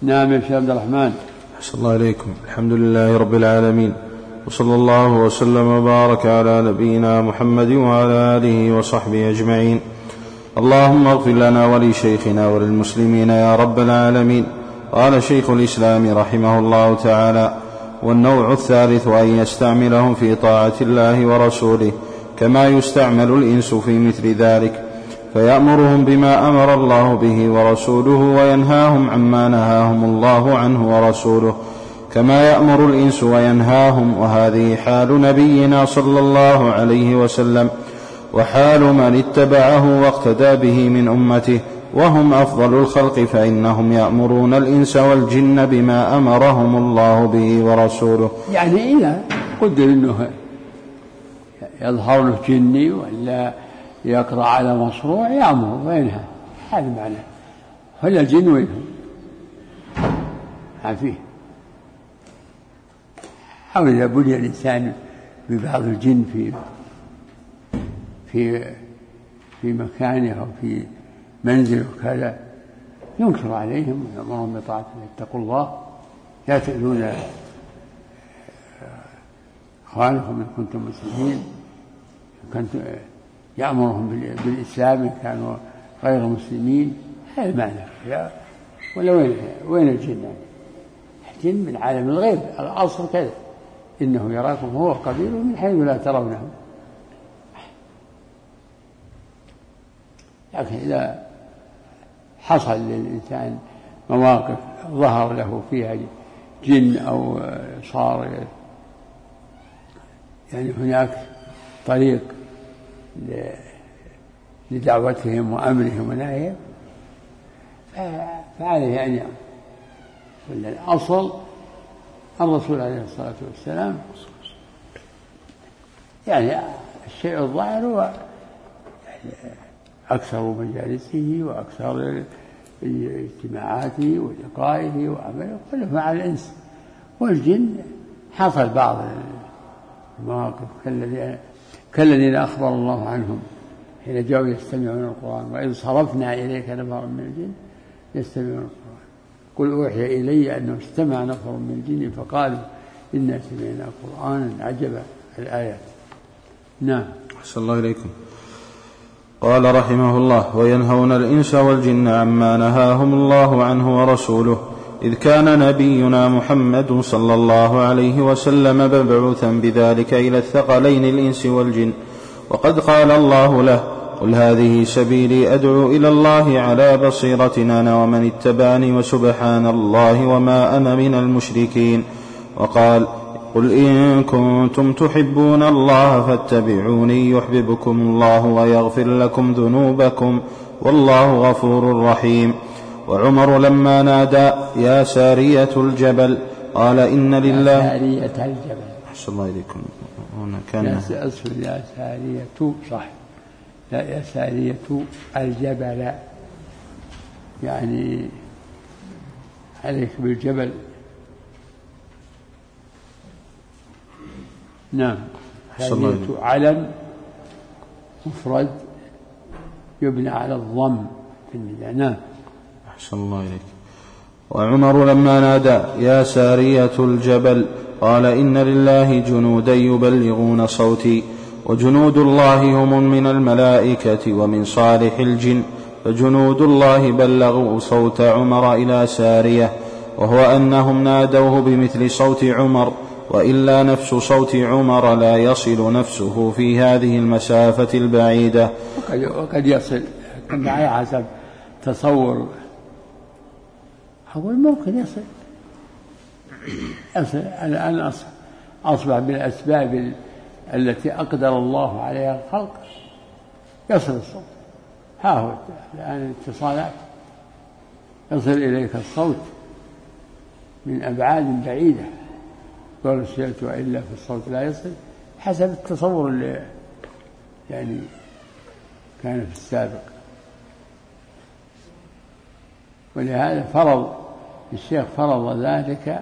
نعم يا شيخ عبد الرحمن. أحسن الله إليكم. الحمد لله رب العالمين، وصلى الله وسلم وبارك على نبينا محمد وعلى آله وصحبه أجمعين. اللهم اغفر لنا ولشيخنا وللمسلمين يا رب العالمين. قال شيخ الإسلام رحمه الله تعالى: والنوع الثالث أن يستعملهم في طاعة الله ورسوله كما يستعمل الإنس في مثل ذلك، فيأمرهم بما أمر الله به ورسوله وينهاهم عما نهاهم الله عنه ورسوله كما يأمر الإنس وينهاهم. وهذه حال نبينا صلى الله عليه وسلم وحال من اتبعه واقتدى به من أمته، وهم أفضل الخلق، فإنهم يأمرون الإنس والجن بما أمرهم الله به ورسوله. يعني إذا قدر أنه يظهر له جني ولا يقرأ على مصروع يأمر وينهى، هذا معناه. ولا الجن وينهم عافيه. أو إذا بلي الإنسان ببعض الجن في مكانه أو في منزله كذا ينكر عليهم ويأمرهم بطاعته: اتقوا الله لا تؤذون إخوانكم إن كنتم مسلمين. كنتم يأمرهم بالإسلام إن كانوا غير مسلمين، هذا معنى. ولا وين الجن؟ الجن من عالم الغيب، الأصل كذا: إنه يراكم هو قبيله من حيث لا ترونهم. لكن إذا حصل للإنسان مواقف ظهر له فيها جن أو صار يعني هناك طريق لدعوتهم وأمرهم ونهيهم، فعليه أن يأمر. الأصل الرسول عليه الصلاة والسلام يعني الشيء الظاهر هو أكثر مجالسه وأكثر اجتماعاته ولقائه وعمله كله مع الإنس. والجن حصل بعض المواقف كالذين أخبر الله عنهم حين جاءوا يستمعون القرآن: وإذ صرفنا إليك نفرا من الجن يستمعون القرآن قل أوحي إلي أنه استمع نفر من الجن فقالوا إنا سمعنا قرآنا عجبا. الآيات. نعم. أحسن الله إليكم. قال رحمه الله: وينهون الإنس والجن عما نهاهم الله عنه ورسوله، إذ كان نبينا محمد صلى الله عليه وسلم مبعوثا بذلك إلى الثقلين الإنس والجن، وقد قال الله له: قل هذه سبيلي أدعو إلى الله على بصيرة أنا ومن اتبعني وسبحان الله وما أنا من المشركين. وقال: قل إن كنتم تحبون الله فاتبعوني يحببكم الله ويغفر لكم ذنوبكم والله غفور رحيم. وعمر لما نادى: يا سارية الجبل، قال: إن لله. يا سارية الجبل. أحسن الله إليكم. هنا كان يا سارية صح، لا يا سارية الجبل، يعني عليك بالجبل. نعم. سارية علم مفرد يبنى على الضم في النداء. نعم. أحسن الله إليك. وعمر لما نادى: يا سارية الجبل، قال: إن لله جنودا يبلغون صوتي، وجنود الله هم من الملائكة ومن صالح الجن، فجنود الله بلغوا صوت عمر إلى سارية، وهو أنهم نادوه بمثل صوت عمر، وإلا نفس صوت عمر لا يصل نفسه في هذه المسافة البعيدة. وقد يصل على حسب تصور، أقول ممكن يصل. الآن أصبح بالأسباب التي أقدر الله عليها الخلق يصل الصوت. ها هو الآن الاتصالات يصل إليك الصوت من أبعاد بعيدة، ورسلت وإلا في الصوت لا يصل، حسب التصور اللي يعني كان في السابق. ولهذا فرض الشيخ ذلك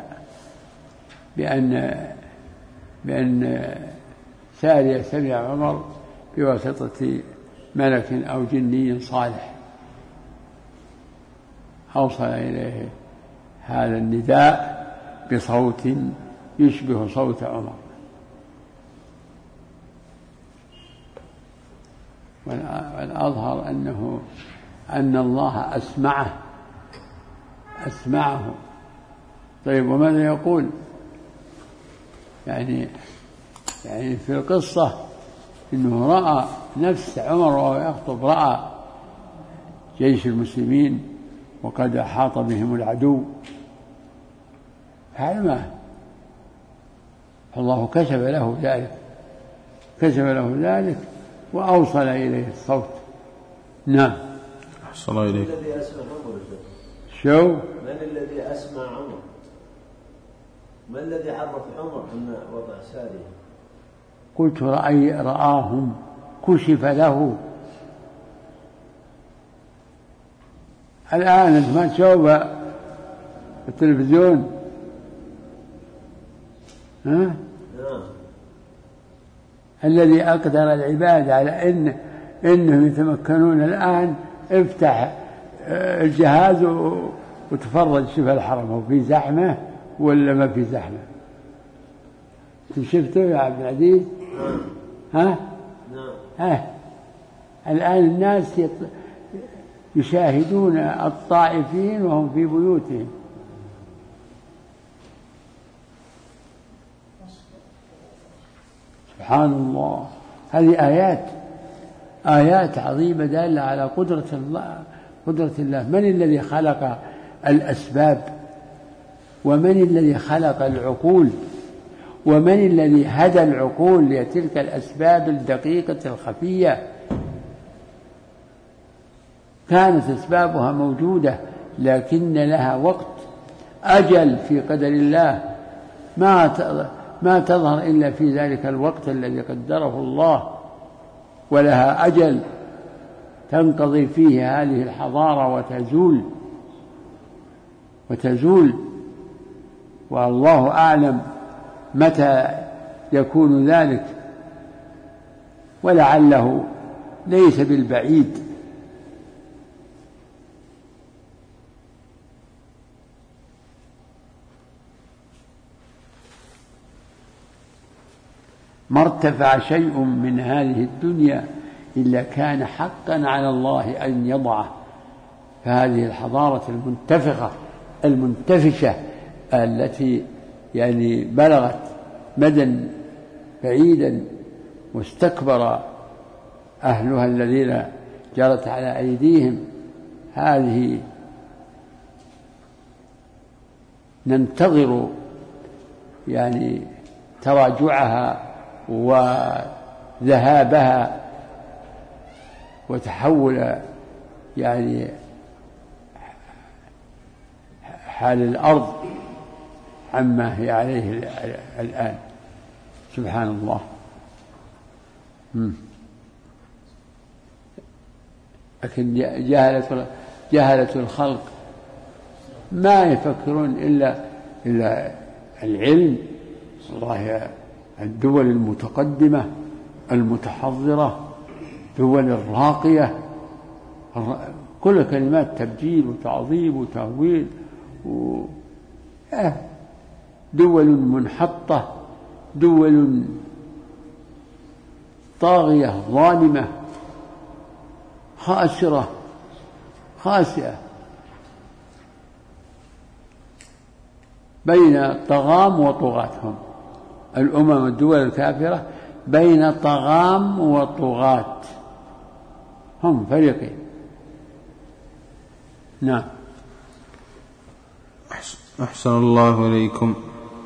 بأن سارية سمع عمر بواسطة ملك أو جني صالح أوصل إليه هذا النداء بصوت يشبه صوت عمر. والأظهر أن الله أسمعه. طيب وماذا يقول؟ يعني في القصة إنه رأى نفس عمر وهو يخطب، رأى جيش المسلمين وقد أحاط بهم العدو، هذا ما الله كشف له ذلك وأوصل إليه الصوت. نعم. أحسن إليك. من الذي أسمع عمر؟ شو؟ من الذي أسمع عمر؟ ما الذي عرف عمر أن وضع سارية؟ قلت رآهم، كشف له. الآن أنت ما تشوف التلفزيون؟ ها؟ الذي أقدر العباد على إنهم يتمكنون الآن، افتح الجهاز وتفرج، شوف الحرم هو في زحمة ولا ما في زحمة. شفته يا عبد العزيز؟ ها؟ الآن الناس يشاهدون الطائفين وهم في بيوتهم. سبحان الله. هذه آيات عظيمة دالة على قدرة الله. من الذي خلق الأسباب؟ ومن الذي خلق العقول؟ ومن الذي هدى العقول لتلك الأسباب الدقيقة الخفية؟ كانت أسبابها موجودة، لكن لها وقت، أجل في قدر الله ما تظهر إلا في ذلك الوقت الذي قدره الله، ولها أجل تنقضي فيه هذه الحضارة وتزول، والله أعلم متى يكون ذلك، ولعله ليس بالبعيد. ما ارتفع شيء من هذه الدنيا إلا كان حقا على الله أن يضعه. فهذه الحضارة المنتفشة التي يعني بلغت مدى بعيدا، واستكبر أهلها الذين جرت على أيديهم، هذه ننتظر يعني تراجعها وذهابها وتحول يعني حال الأرض عما هي عليه الآن. سبحان الله. لكن جهلة الخلق ما يفكرون إلا العلم. والله الدول المتقدمة المتحضرة، دول الراقية، كل كلمات تبجيل وتعظيم وتهويل، دول منحطة، دول طاغية ظالمة خاسئة بين طغام وطغاتهم. الأمم الدول الكافرة بين طغام وطغاة، هم فريقين. نعم. أحسن الله إليكم.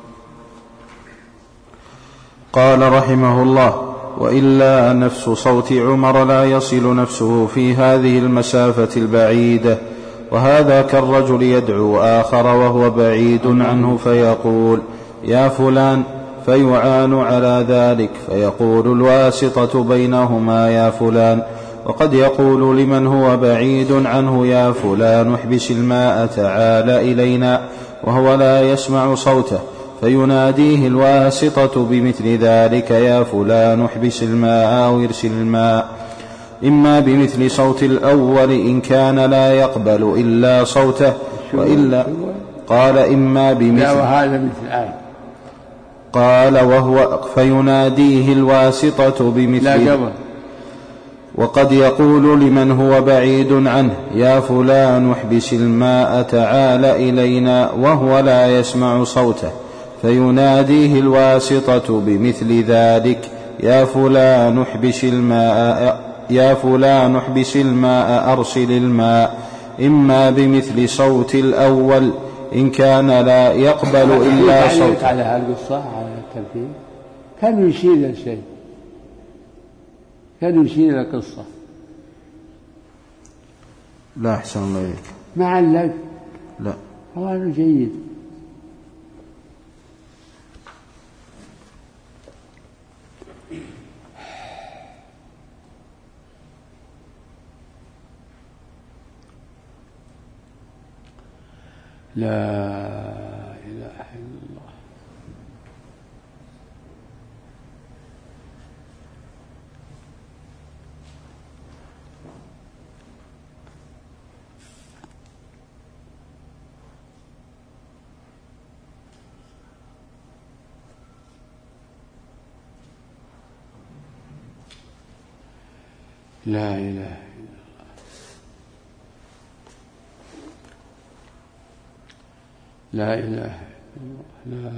قال رحمه الله: وإلا نفس صوت عمر لا يصل نفسه في هذه المسافة البعيدة، وهذا كالرجل يدعو آخر وهو بعيد عنه فيقول: يا فلان، فيعان على ذلك، فيقول الواسطة بينهما: يا فلان. وقد يقول لمن هو بعيد عنه: يا فلان، احبس الماء، تعال إلينا، وهو لا يسمع صوته، فيناديه الواسطة بمثل ذلك: يا فلان، احبس الماء أو ارسل الماء، إما بمثل صوت الأول إن كان لا يقبل إلا صوته، وإلا. قال إما بمثل. لا وهذا مثل آية. قال وهو فيناديه الواسطة بمثل. لا قبل. وقد يقول لمن هو بعيد عنه يا فلان احبس الماء تعال إلينا وهو لا يسمع صوته، فيناديه الواسطة بمثل ذلك يا فلان احبس الماء أرسل الماء، إما بمثل صوت الأول إن كان لا يقبل إلا صوته. على هالقصة على الترتيب كان يشير الشيء، كان يشير القصة. لا أحسن الله إليك. ما علق. لا هذا جيد. لا إله إلا الله. لا إله إلا الله. لا إله إلا الله.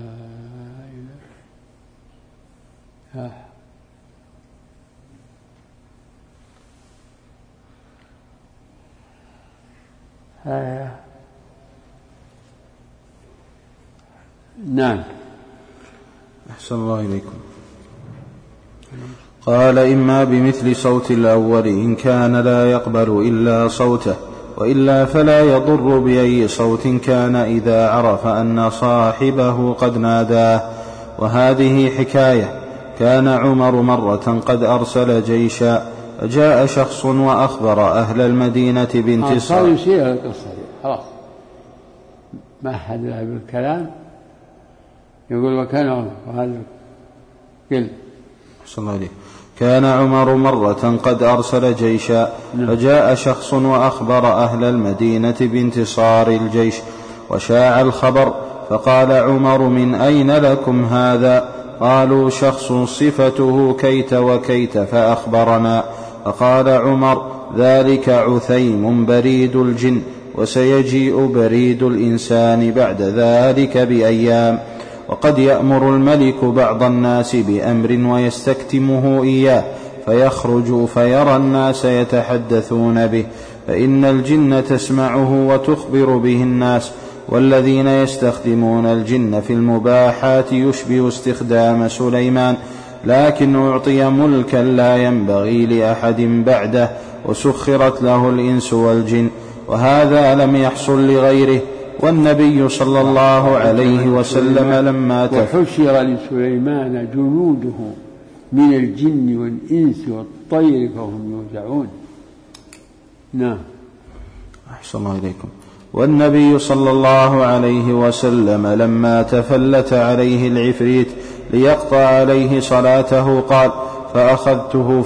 لا إله. نعم. أحسن الله إليكم. قال إما بمثل صوت الأول إن كان لا يقبل إلا صوته، وإلا فلا يضر بأي صوت كان إذا عرف أن صاحبه قد ناداه. وهذه حكاية. كان عمر مرة قد أرسل جيشا، جاء شخص وأخبر أهل المدينة بانتصار. يصير القصة خلاص ما أحد له بالكلام يقول وكان عمر وهذا قل. صلى الله عليه. كان عمر مرة قد أرسل جيشا، فجاء شخص وأخبر أهل المدينة بانتصار الجيش، وشاع الخبر، فقال عمر من أين لكم هذا؟ قالوا شخص صفته كيت وكيت فأخبرنا. فقال عمر ذلك عثيم بريد الجن، وسيجيء بريد الإنسان بعد ذلك بأيام، وقد يأمر الملك بعض الناس بأمر ويستكتمه إياه، فيخرج فيرى الناس يتحدثون به، فإن الجن تسمعه وتخبر به الناس، والذين يستخدمون الجن في المباحات يشبه استخدام سليمان، لكن أعطي ملكا لا ينبغي لأحد بعده، وسخرت له الإنس والجن، وهذا لم يحصل لغيره. والنبي صلى الله عليه وسلم لما وحشر لسليمان جنوده من الجن والإنس والطير فهم يوزعون. نعم. أحسن الله إليكم. والنبي صلى الله عليه وسلم لما تفلت عليه العفريت ليقطع عليه صلاته قال فأخذته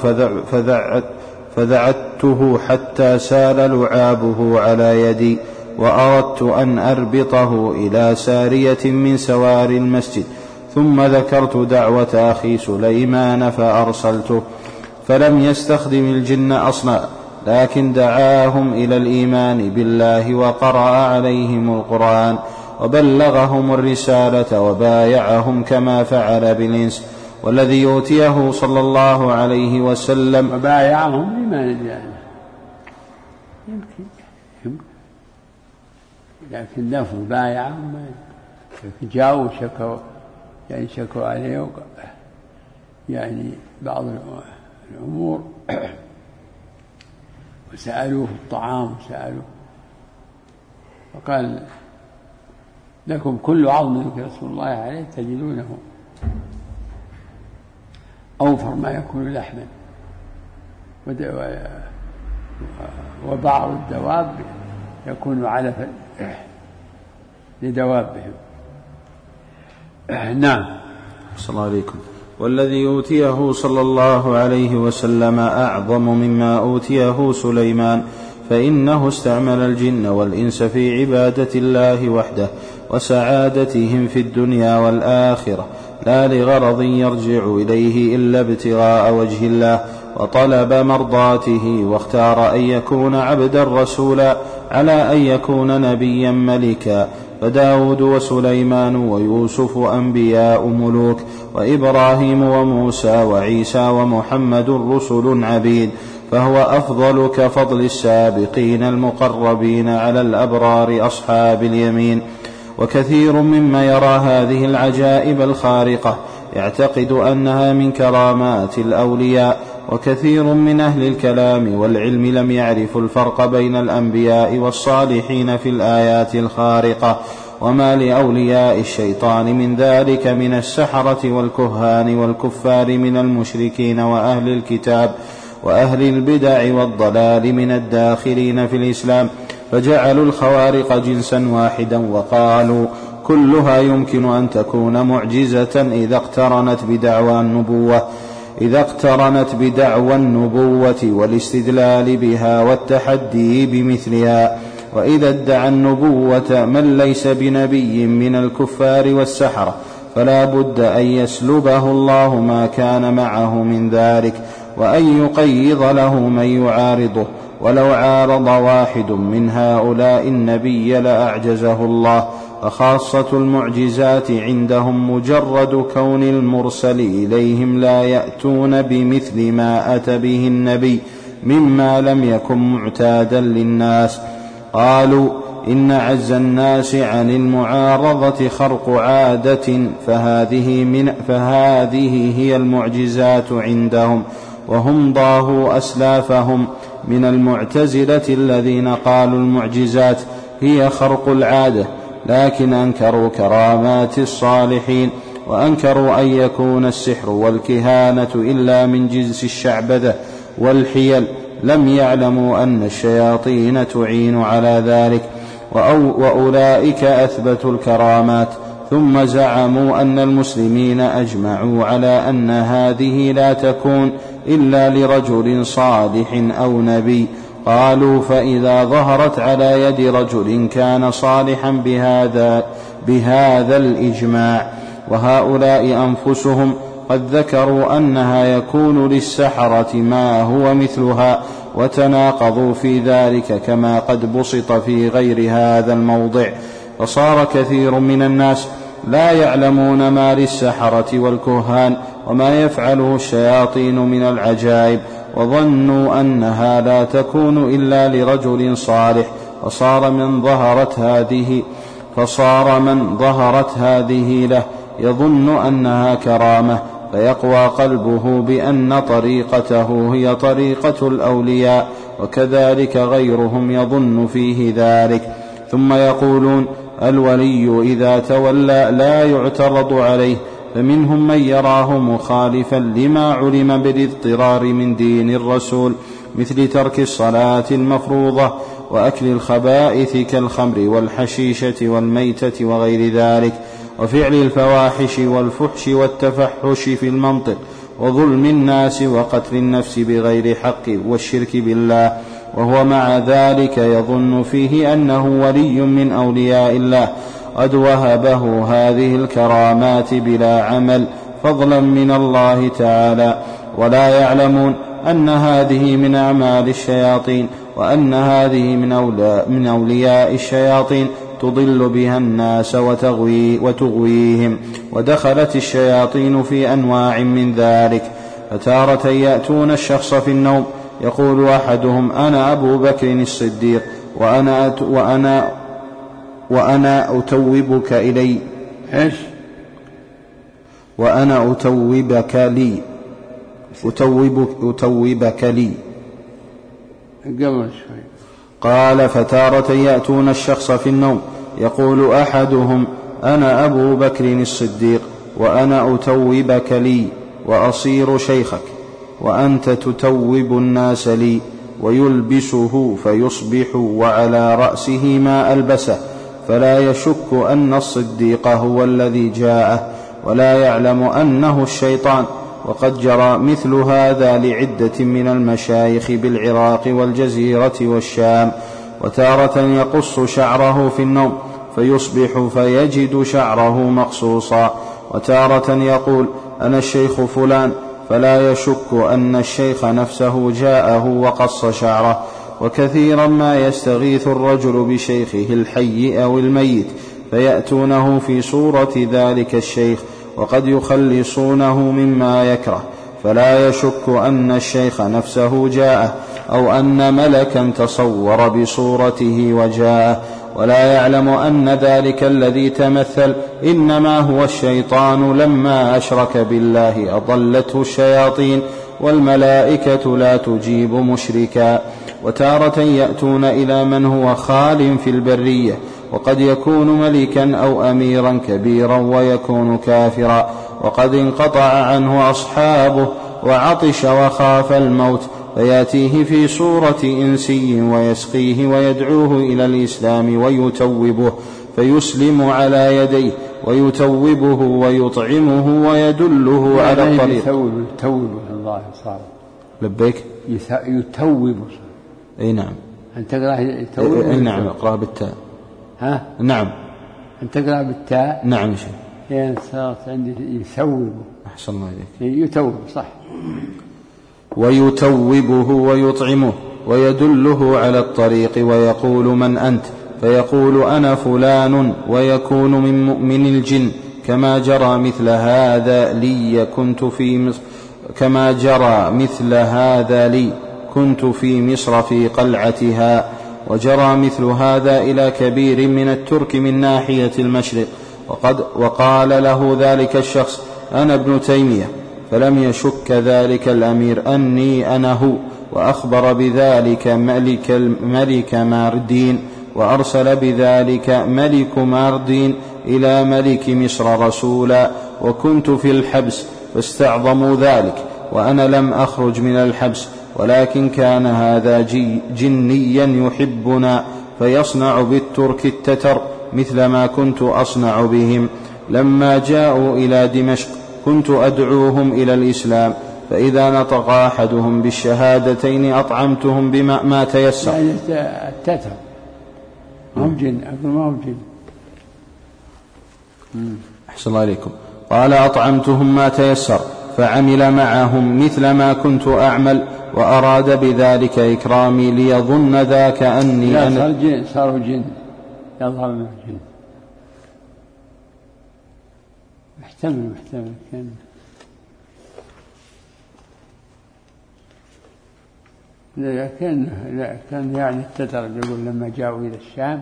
فذعته حتى سال لعابه على يدي، وأردت أن أربطه إلى سارية من سوار المسجد، ثم ذكرت دعوة أخي سليمان فأرسلته، فلم يستخدم الجن أصلا، لكن دعاهم إلى الإيمان بالله وقرأ عليهم القرآن وبلغهم الرسالة وبايعهم كما فعل بالإنس. والذي يؤتيه صلى الله عليه وسلم وبايعهم لما ندعي يمكن لكن لفظ بايعهم جاءوا شكوا عليه يعني بعض الأمور وسألوه الطعام وسألوه، فقال لكم كل عظم رسول الله عليه تجدونه أوفر ما يكون لحما، وبعض الدواب يكون علفا لدوابهم. نعم. صلى الله عليكم. والذي أوتيه صلى الله عليه وسلم أعظم مما أوتيه سليمان، فإنه استعمل الجن والإنس في عبادة الله وحده، وسعادتهم في الدنيا والآخرة، لا لغرض يرجع إليه إلا ابتغاء وجه الله وطلب مرضاته، واختار أن يكون عبدا رسولا على أن يكون نبيا ملكا. فداود وسليمان ويوسف أنبياء ملوك، وإبراهيم وموسى وعيسى ومحمد رسل عبيد، فهو أفضل كفضل السابقين المقربين على الأبرار أصحاب اليمين. وكثير ممن يرى هذه العجائب الخارقة يعتقد أنها من كرامات الأولياء، وكثير من أهل الكلام والعلم لم يعرفوا الفرق بين الأنبياء والصالحين في الآيات الخارقة، وما لأولياء الشيطان من ذلك من السحرة والكهان والكفار من المشركين وأهل الكتاب وأهل البدع والضلال من الداخلين في الإسلام، فجعلوا الخوارق جنسا واحدا، وقالوا كلها يمكن أن تكون معجزة إذا اقترنت بدعوى النبوة والاستدلال بها والتحدي بمثلها. وإذا ادعى النبوة من ليس بنبي من الكفار والسحرة فلا بد أن يسلبه الله ما كان معه من ذلك، وأن يقيض له من يعارضه، ولو عارض واحد من هؤلاء النبي لأعجزه الله. فخاصة المعجزات عندهم مجرد كون المرسل إليهم لا يأتون بمثل ما أتى به النبي مما لم يكن معتادا للناس. قالوا إن عز الناس عن المعارضة خرق عادة، فهذه هي المعجزات عندهم، وهم ضاهوا أسلافهم من المعتزلة الذين قالوا المعجزات هي خرق العادة، لكن أنكروا كرامات الصالحين، وأنكروا أن يكون السحر والكهانة إلا من جنس الشعبذة والحيل. لم يعلموا أن الشياطين تعين على ذلك، وأولئك أثبتوا الكرامات، ثم زعموا أن المسلمين أجمعوا على أن هذه لا تكون إلا لرجل صالح أو نبي. قالوا فإذا ظهرت على يد رجل كان صالحا بهذا الإجماع. وهؤلاء أنفسهم قد ذكروا أنها يكون للسحرة ما هو مثلها، وتناقضوا في ذلك كما قد بسط في غير هذا الموضع. فصار كثير من الناس لا يعلمون ما للسحرة والكهان وما يفعله الشياطين من العجائب، وظنوا أنها لا تكون إلا لرجل صالح، فصار من ظهرت هذه له يظن أنها كرامة، فيقوى قلبه بأن طريقته هي طريقة الأولياء، وكذلك غيرهم يظن فيه ذلك. ثم يقولون الولي إذا تولى لا يعترض عليه، فمنهم من يراه مخالفا لما علم بالاضطرار من دين الرسول، مثل ترك الصلاة المفروضة وأكل الخبائث كالخمر والحشيشة والميتة وغير ذلك، وفعل الفواحش والفحش والتفحش في المنطق، وظلم الناس وقتل النفس بغير حق والشرك بالله، وهو مع ذلك يظن فيه أنه ولي من أولياء الله قد وهبه هذه الكرامات بلا عمل فضلا من الله تعالى، ولا يعلمون أن هذه من أعمال الشياطين، وأن هذه من أولياء الشياطين تضل بها الناس وتغويهم. ودخلت الشياطين في أنواع من ذلك، فتارة يأتون الشخص في النوم يقول أحدهم أنا أبو بكر الصديق وأنا أتوبك إلي، وأنا أتوبك لي قال فتارة يأتون الشخص في النوم يقول أحدهم أنا أبو بكر الصديق وأنا أتوبك لي وأصير شيخك، وأنت تتوب الناس لي، ويلبسه فيصبح وعلى رأسه ما ألبسه، فلا يشك أن الصديق هو الذي جاءه، ولا يعلم أنه الشيطان. وقد جرى مثل هذا لعدة من المشايخ بالعراق والجزيرة والشام. وتارة يقص شعره في النوم فيصبح فيجد شعره مقصوصا. وتارة يقول: أنا الشيخ فلان، فلا يشك أن الشيخ نفسه جاءه وقص شعره. وكثيرا ما يستغيث الرجل بشيخه الحي أو الميت فيأتونه في صورة ذلك الشيخ، وقد يخلصونه مما يكره، فلا يشك أن الشيخ نفسه جاءه أو أن ملكا تصور بصورته وجاءه، ولا يعلم أن ذلك الذي تمثل إنما هو الشيطان لما أشرك بالله أضلته الشياطين، والملائكة لا تجيب مشركا. وتارة يأتون إلى من هو خال في البرية، وقد يكون ملكا أو أميرا كبيرا ويكون كافرا، وقد انقطع عنه أصحابه وعطش وخاف الموت، فيأتيه في صورة إنسي ويسقيه ويدعوه إلى الإسلام ويتوبه، فيسلم على يديه ويتوبه ويطعمه ويدله على الطريق. يتوبه الله صار. لبيك. يتوبه. اي نعم. أن تقرأ يتوبه. اي نعم، اقرأ بالتاء. ها؟ نعم. أن تقرأ بالتاء. نعم يا شيخ. يعني صارت عندي يتوبه. أحسن الله إليك. يتوب صح. ويتوبه ويطعمه ويدله على الطريق، ويقول: من أنت؟ فيقول: أنا فلان، ويكون من مؤمن الجن، كما جرى مثل هذا لي كنت في مصر في قلعتها. وجرى مثل هذا إلى كبير من الترك من ناحية المشرق، وقال له ذلك الشخص: أنا ابن تيمية، فلم يشك ذلك الأمير أني أنا هو، وأخبر بذلك ملك ماردين، وأرسل بذلك ملك ماردين إلى ملك مصر رسولا، وكنت في الحبس فاستعظموا ذلك، وأنا لم أخرج من الحبس، ولكن كان هذا جنيا يحبنا فيصنع بالترك التتر مثل ما كنت أصنع بهم. لما جاءوا إلى دمشق كنت أدعوهم إلى الإسلام، فإذا نطق أحدهم بالشهادتين أطعمتهم بما ما تيسر. يعني التتر ما هو جن، ما هو جن. أحسن الله إليكم. قال: أطعمتهم ما تيسر، فعمل معهم مثل ما كنت أعمل، وأراد بذلك إكرامي ليظن ذاك أني أنا. صاروا جن، يظهر منه جن. محتمل كان يعني التتر يقول لما جاءوا إلى الشام.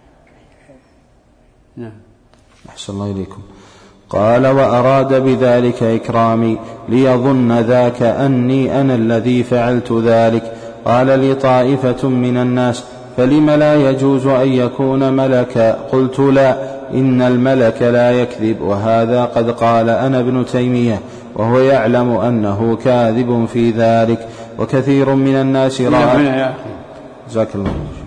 نعم. أحسن الله إليكم. قال: وأراد بذلك إكرامي ليظن ذاك أني أنا الذي فعلت ذلك. قال لي طائفة من الناس: فلم لا يجوز أن يكون ملكا؟ قلت: لا، إن الملك لا يكذب، وهذا قد قال أنا ابن تيمية، وهو يعلم أنه كاذب في ذلك. وكثير من الناس رأى. جزاك الله.